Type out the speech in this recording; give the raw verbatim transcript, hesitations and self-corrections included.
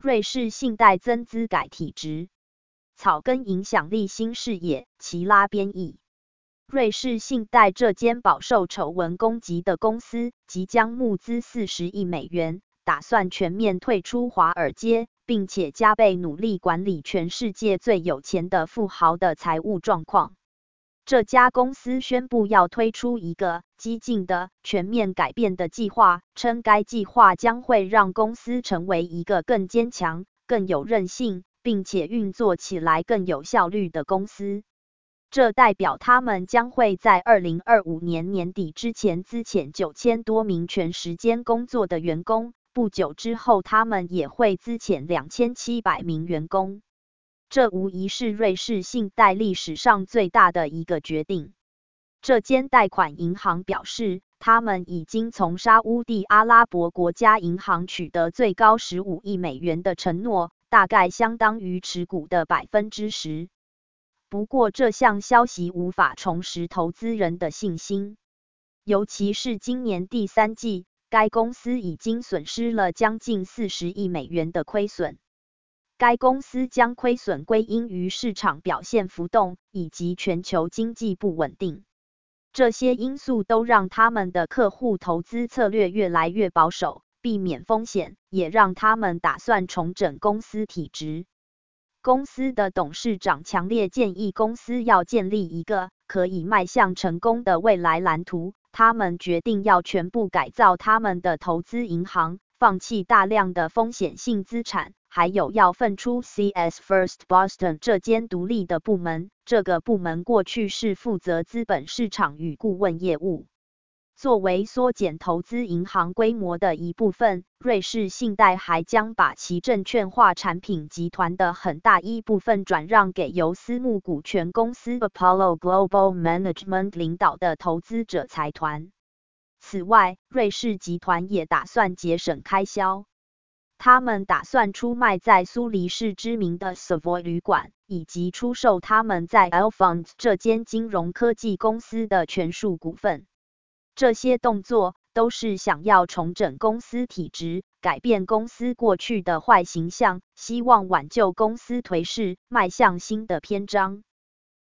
瑞士信贷增资改体质，草根影响力新视野，齐拉编译。瑞士信贷这间饱受丑闻攻击的公司，即将募资四十亿美元，打算全面退出华尔街，并且加倍努力管理全世界最有钱的富豪的财务状况。这家公司宣布要推出一个激进的、全面改变的计划，称该计划将会让公司成为一个更坚强、更有韧性，并且运作起来更有效率的公司。这代表他们将会在二零二五年年底之前资遣九千多名全时间工作的员工，不久之后他们也会资遣两千七百名员工。这无疑是瑞士信贷历史上最大的一个决定。这间贷款银行表示，他们已经从沙乌地阿拉伯国家银行取得最高十五亿美元的承诺，大概相当于持股的 百分之十。不过这项消息无法重拾投资人的信心，尤其是今年第三季，该公司已经损失了将近四十亿美元的亏损。该公司将亏损归因于市场表现浮动以及全球经济不稳定。这些因素都让他们的客户投资策略越来越保守，避免风险，也让他们打算重整公司体质。公司的董事长强烈建议公司要建立一个可以迈向成功的未来蓝图。他们决定要全部改造他们的投资银行，放弃大量的风险性资产，还有要分出 C S First Boston 这间独立的部门。这个部门过去是负责资本市场与顾问业务。作为缩减投资银行规模的一部分，瑞士信贷还将把其证券化产品集团的很大一部分转让给由私募股权公司 Apollo Global Management 领导的投资者财团。此外，瑞士集团也打算节省开销。他们打算出卖在苏黎世知名的 Savoy 旅馆，以及出售他们在 Alphonse 这间金融科技公司的全数股份。这些动作都是想要重整公司体质，改变公司过去的坏形象，希望挽救公司颓势，迈向新的篇章。